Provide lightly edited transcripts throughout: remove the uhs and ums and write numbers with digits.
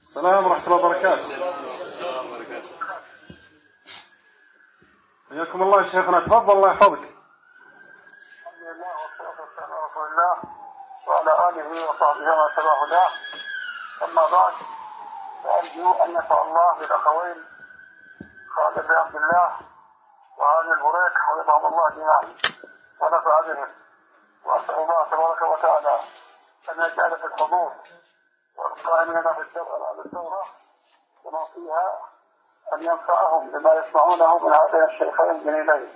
السلام ورحمة الله وبركاته. حياكم الله شيخنا، تفضل الله يحفظك. الحمد لله والصلاة والسلام على رسول الله وعلى آله وصحبه ومن تبعه هداه. أما بعد، فأرجو أن ينفع الله بالأخوين خالد بن عبد الله وهاني البريق حفظهم الله جميعا ونفع بهم، وأسأل الله تبارك وتعالى أن يجعل في الحضور والقائمين في الدورة وما فيها أن ينفعهم بما يسمعونه من هذين الشيخين الجليلين،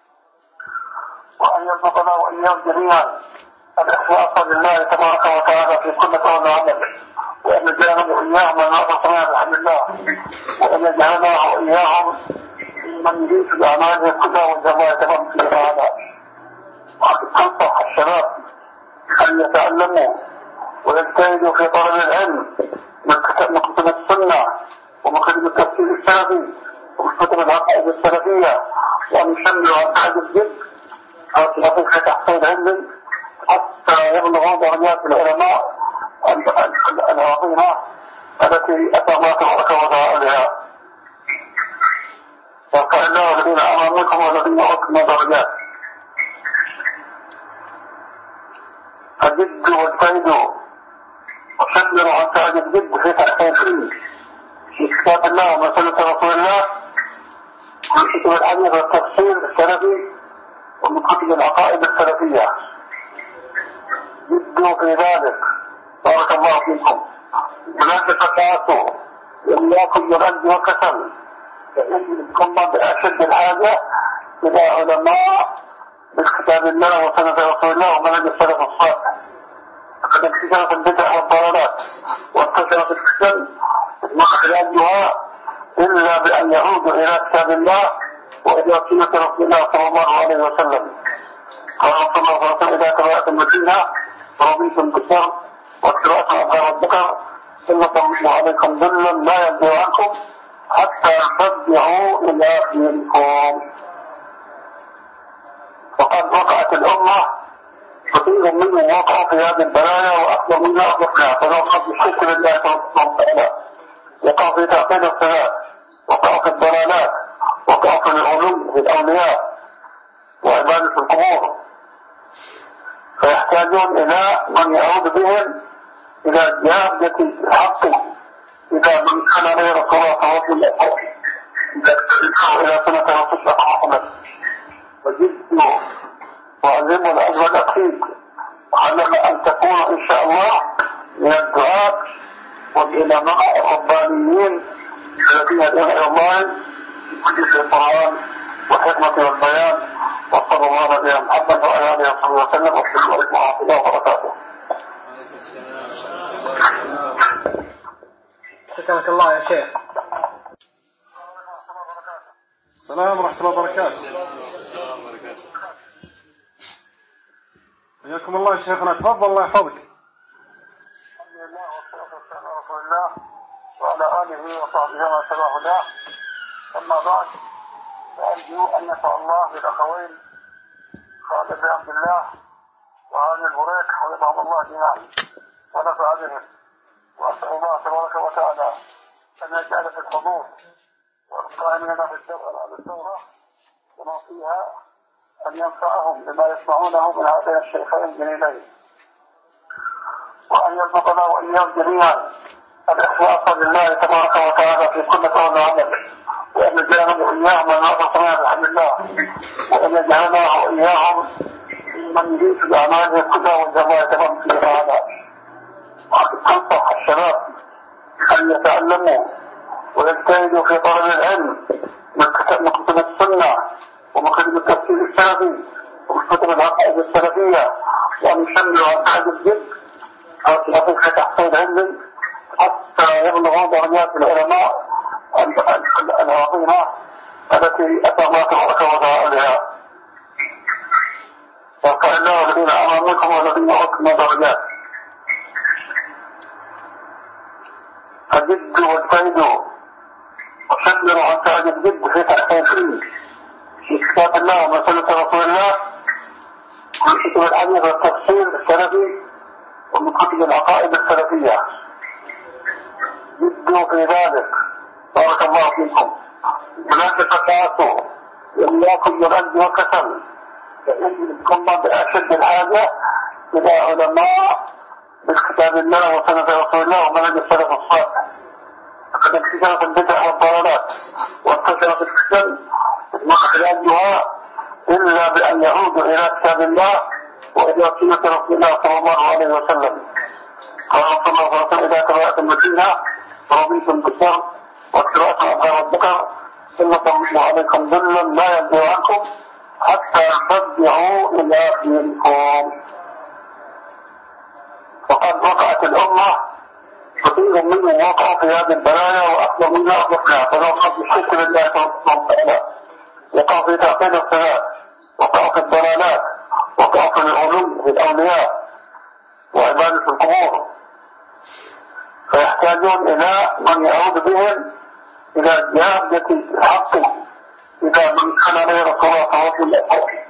وأن يرزقنا وإياهم جميعا الإخلاص لله تبارك وتعالى في كل قول وعمل، وأن يجعلنا وإياهم من ناصرنا بحمد الله، وأن يجعلنا وإياهم من يريد بأعماله كلها والجماعة تمام في هذا. أنصح الشباب أن يتعلموا ويجتهدوا في طلب العلم من كتب السنة ومن كتب التفسير السلفي ومن كتب العقائد السلفية، وأن يشملوا عن هذا الجد في تحصيل علمي حتى يبلغوا درجات العلماء العظيمة التي أتى الله تبارك وتعالى. وقال الله الذين آمنوا منكم والذين أوتوا درجات. فجد واجتهدوا وشملوا عن هذا الجد في تحصيل في كتاب الله وسنة رسول الله ومن كتب الحديث والتفسير السلفي ومن كتب العقائد السلفية. جدوا في ذلك، بارك الله فيكم. ولا تتكاسوا إياكم بالعجز والكسل، فإنكم بأشد الحاجة إلى علماء بكتاب الله وسنة رسول الله ومنهج السلف الصالح. فقد انتشرت البدع والضلالات وانتشرت الكسل، ما يحتاجها إلا بأن يعودوا إلى كتاب الله وإلى سنة رسول الله صلى الله عليه وسلم. قال صلى الله عليه وسلم: إذا تبعت المدينة رضيتم بالشر واتبعتم أبواب الذكر سلط الله عليكم ظلا لا ينزع عنكم حتى ترجعوا إلى دينكم. وقد وقعت الأمة كثير منهم وقعوا في هذه البلايا وأكثر منها أطلقها، فنوقف بالشرك بالله سبحانه وتعالى، وقعوا في تعطيل الصلاة، وقعوا في الضلالات، وقعوا في العلوم في الأولياء وعبادة القبور، فيحتاجون إلى من يعود بهم إلى جادة الحق. إذا من كان غير صلاة وفي الأخر إلى سنة رسول الله محمد، وجدوا وعلموا الأجر الأكيد، وعلم أن تكون إن شاء الله من الدعاة والعلماء الربانيين الذين يدعون إلى الله بكل القرآن والحكمة والبيان. وصلى الله على محمد وعلى آله وصحبه وسلم، والسلام عليكم ورحمة الله وبركاته. شكرك الله يا شيخ. السلام ورحمة الله وبركاته. حياكم الله شيخنا، تفضل الله يحفظك. الحمد لله والصلاة والسلام على رسول الله وعلى آله وصحبه ومن تبعه هداه. أما بعد، فأرجو أن ينفع الله بالأخوين خالد بن عبد الله وهاني البريق حفظهم الله جميعا ونفع بهم، وأسأل الله تبارك وتعالى أن يجعل في الحضور والقائمين في الدورة وما فيها أن ينفعهم بما يسمعونه من هذين الشيخين الجليلين، وأن يرزقنا وإياهم جميعا الإخلاص لله تبارك وتعالى في كل قول وعمل، وأن يجعلنا وإياهم من ناصرنا بحمد الله، وأن يجعلنا وإياهم من يريد بأعماله كلها والجماعة تمام في هذا. أنصح الشباب أن يتعلموا ويجتهدوا في طلب العلم من كتب السنة ومن كتب التفسير السلفي ومن كتب العقائد السلفية، وأن يشملوا عن هذا الجد في تحصيل علمي حتى يبلغوا درجات العلماء العظيمة التي أتى الله تبارك وتعالى. وقال الله الذين آمنوا منكم والذين أوتوا درجات. فجدوا واجتهدوا وشملوا عن هذا الجد في تحصيل في كتاب الله وسنة رسول الله ومن كتب الحديث والتفسير السلفي ومن كتب العقائد السلفية. جدوا في ذلك. بارك الله فيكم. هناك فتاة إياكم من الأجل وكسل، فإنكم بأشد الحاجة إلى علماء بكتاب الله وسنة رسول الله ومنهج السلف الصالح. فقد انتشرت البدع والضلالات وانتشرت الفتن ما علاجها إلا بأن يعودوا إلى كتاب الله وإلى سنة رسول الله صلى الله عليه وسلم. قال صلى الله عليه وسلم: إذا قرأت المدينة رضيتم بالشر وقراءة أبغار الذكر سلط الله عليكم ظلا لا ينزل عنكم حتى ترجعوا إلى دينكم. وقد وقعت الأمة كثير منهم وقعوا في هذه البلايا وأكثر منها أخذنا، فنوقعوا في الشرك بالله سبحانه وتعالى، وقعوا في تعطيل الصلاة، وقعوا في الضلالات، وقعوا في العلوم في الأولياء وعبادة القبور، فيحتاجون إلى من يعود بهم إلى جادة الحق. إذا من كان عليه رسول الله صلى الله عليه وسلم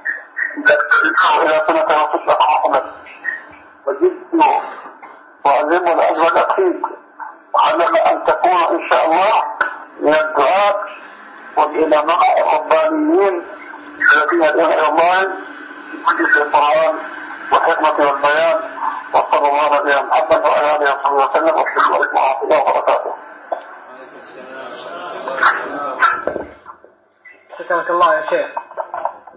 إلى سنة رسول الله محمد وجدوا وعلموا الأجر الأكيد، وعلم أن تكون إن شاء الله من الدعاة والعلماء الربانيين الذين يدعون إلى الله بكل القرآن والحكمة والبيان. وصلى الله على محمد وعلى آله وصحبه وسلم، والسلام عليكم ورحمة الله وبركاته. شكرك الله يا شيخ.